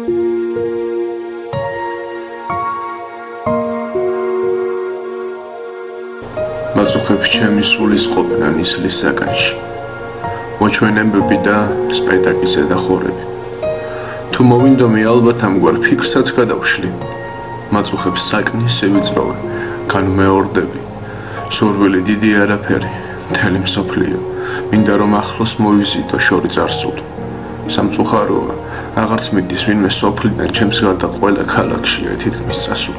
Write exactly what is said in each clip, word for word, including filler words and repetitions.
მაწუხებს ჩემი სულის ყოფნა ნისლის საკანში მოჩვენებები და სპექტაკლის ზედახურები თუ მოვინდომი ალბათ ამგვარ ფიქრსაც გადავშლი მაწუხებს საკნის სევიწროვე განმეორდები სურვილი დიდი არაფერი მთელი მსოფლიო მინდა რომ ახლოს მოვიზიდო შორი წარსული სამწუხაროა აღარც მიდის ვინმე სოფლიდან ჩემს გარდა ყველა ქალაქშია თითქმის წასული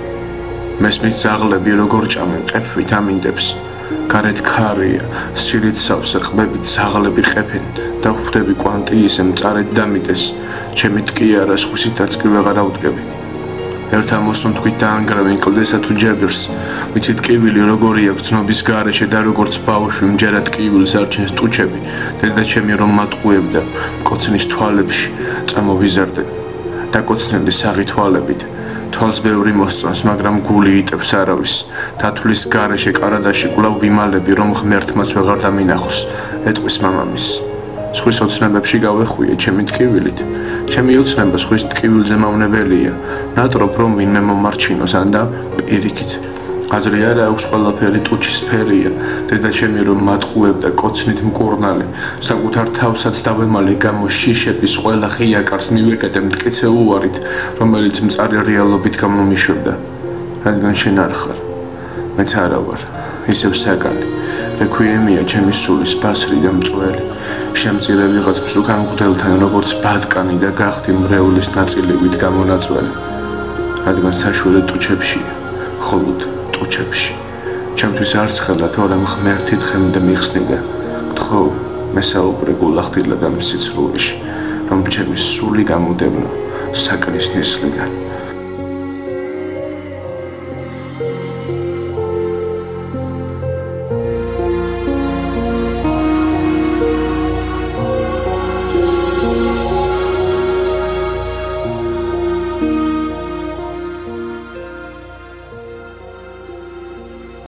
მესმის ძაღლები როგორ ჭამენ ყეფვით ამინდებს გარეთ ქარია სილით სავსე ყბებით ძაღლები ყეფენ და ვხვდები კვანტი ისე მწარედ დამიდეს ჩემი ტკიარა სხვისითაც კი ვეღარ ავდგები ერთ ამოსნო თქვით დაანგრევენ კლდესა თუ ჯებირს ვიცით ტკივილი როგორია გრძნობის გარეშე და როგორც ბავშვი მჯერად ტკივილს არჩენს ტუჩები დედა ჩემი რომ მატყუებდა კოცნის თვალებში წამოვიზარდე დაკოცნილი საღი თვალებით თვალს ბევრი მოსწონს მაგრამ გული იტევს არავის დათვლის გარეშე კარადაში კვლავ ვიმალები რომ ღმერთმაც ვეღარ დამინახოს ეტყვის მამამის სხვის ოცნებებში გავეხვიე ჩემი ტკივილით ჩემი ოცნება სხვის ტკივილზე მავნებელია ნატრობ რომ ვინმე მომარჩინოს ან და პირიქით აზრი არა აქვს ყველაფერი ტუჩის ფერია დედა ჩემი რომ მატყუებდა კოცნით მკურნალი საკუთარ თავსაც დავემალე გამო შიშების ყველა ღია კარს მივეკეტე მტკიცე უარით რომელიც მწარი რეალობით გამომიშვებდა რადგან შენ არ ხარ მეც არა ვარ ისევ საკანი რექვიემია ჩემი სულის ბასრი და მწველი შემწირე ვიღაც მსუქან მღვდელთან როგორც ბატკანი და გახდი მრევლის ნაწილივით გამონაწველი რადგან საშველი ტუჩებშია ხოლოდ ტუჩებში ჩემთვის არც ხელა თორემ ღმერთი თხემდა მიხსნიდა გთხოვ მესაუბრე გულახდილა და მსიცრულში რომ ჩემი სული გამოდევნო საკნის ნისლიდან